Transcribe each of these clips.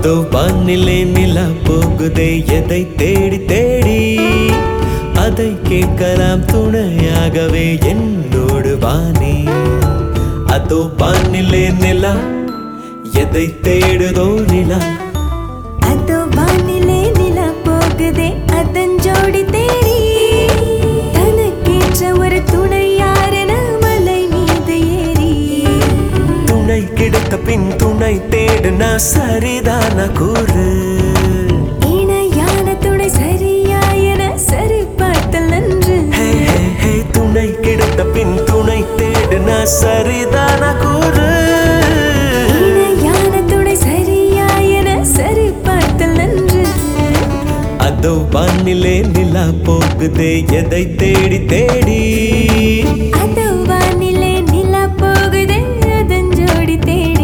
அதோ வானிலே நிலா போகுதே எதை தேடி தேடி அதை கேட்கலாம் துணையாகவே என்னோடு வானி அதோ வானிலே நிலா எதை தேடுதோ நிலா அதோ வானிலே நிலா போகுதே அதன் ஜோடி தேடி தனக்கேற்ற ஒரு துணை யாரென மலை மீது ஏறி துணை கிடைத்த பின் துணை தேடுனா சரிதான கூறு இணையான துணை சரியா என சரி பார்த்தல் நன்று துணை கிடைத்த பின் துணை தேடுனா சரிதான கூறு இணையான துணை சரியா என சரி பார்த்தல் நன்று அதோ வானிலே நிலா போகுதே எதை தேடி தேடி அதோ வானிலே நிலா போகுதே அதன் ஜோடி தேடி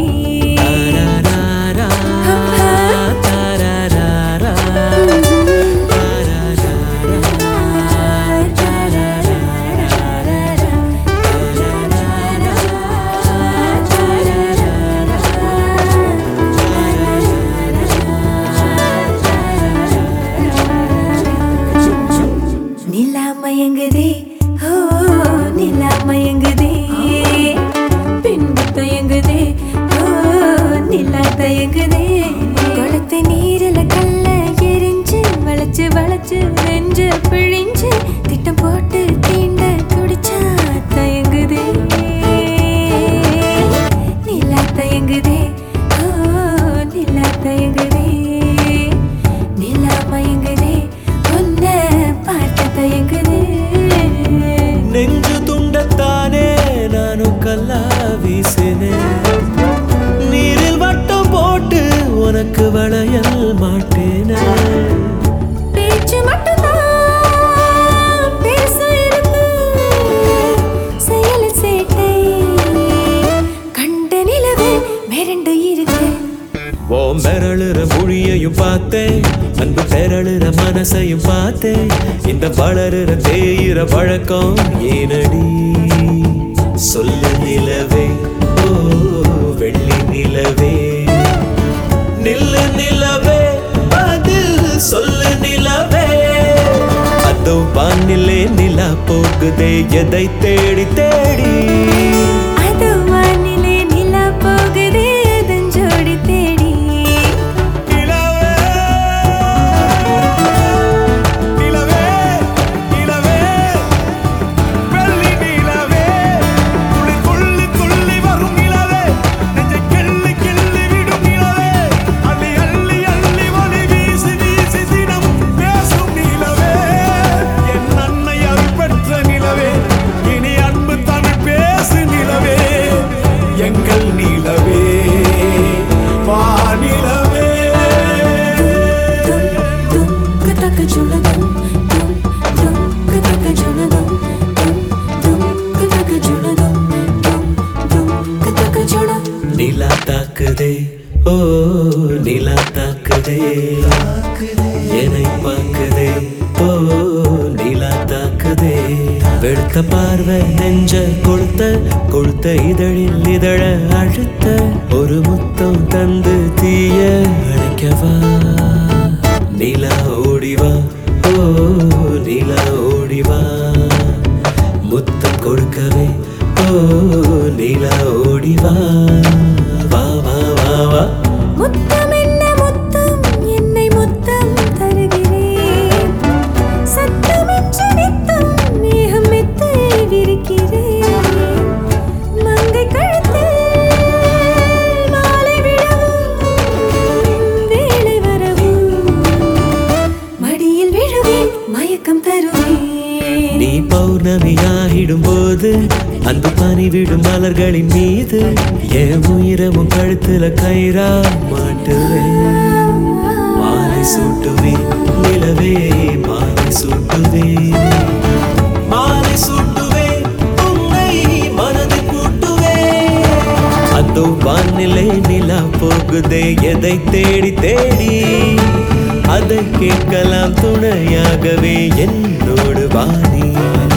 நிலா மயங்குதே ஓ நிலா மயங்குதே பின்பு தயங்குதே ஓ நிலா தயங்குதே குளத்து நீரில கல்ல எரிஞ்சு வளைச்சு வளைச்சு நெஞ்சு பிழிஞ்சு திட்டம் போட்டு தீண்ட துடிச்சா தயங்குதே நிலா தயங்குதே ஓ நிலா தயங்குதே நிலா மயங்குதே உன்னை பார்த்து தயங்குதே நெஞ்சு துண்டத்தானே நானும் கல்லா வீசினேன் நீரில் வட்டம் போட்டு உனக்கு வளையல் மாட்டேனே பேச்சு மட்டும்தான் பேச இருக்கு செயல் சேட்டை கண்ட நிலவு மிரண்டு இருக்கு ஓ மிரளுற மொழியையும் பார்த்தேன் அன்பு பெரளுற மனசையும் பார்த்தேன் இந்த வளருற தேயிற பழக்கம் ஏனடி சொல்லு நிலவே ஓ வெள்ளி நிலவே நில்லு நிலவே பதில் சொல்லு நிலவே அதோ வானிலே நிலா போகுதே எதை தேடி தேடி அதோ வானிலே நிலா போகுதே அதன் ஜோடி தேடி நிலா தாக்குதே ஓ நிலா தாக்குதே என்னை பார்க்குதே ஓ நிலா தாக்குதே வெளுத்த பார்வை நெஞ்ச கொளுத்த இதழில் இதழ அழுத்த ஒரு முத்தம் தந்து தீய அணைக்கவா நிலா ஓடிவா ஓ நிலா ஓடிவா முத்தம் கொடுக்கவே ஓ நிலா ஓடிவா வா வா வா வா முத்தம் என்ன முத்தம் என்னை முத்தம் தருகிறேன் சத்தமின்றி நித்தம் மேகம் மெத்தை விரிக்கிறேன் மங்கை கழுத்தில் மாலை விழவும் வேலை வரவும் மடியில் விழுவேன் மயக்கம் தருவேன் நீ பௌர்ணமியாகிடும் போது அன்பு பனி விடும் மலர்களின் மீது என் உயிரமும் கழுத்துல கயிறா மாட்டுவேன் மாலை சூட்டுவேன் நிலவே மாலை சூட்டுவேன் மாலை சூட்டுவேன் உன்னை மனதில் கூட்டுவேன் அதோ வானிலை நிலா போகுதே எதை தேடி தேடி அதை கேட்கலாம் துணையாகவே என்னோடு வானி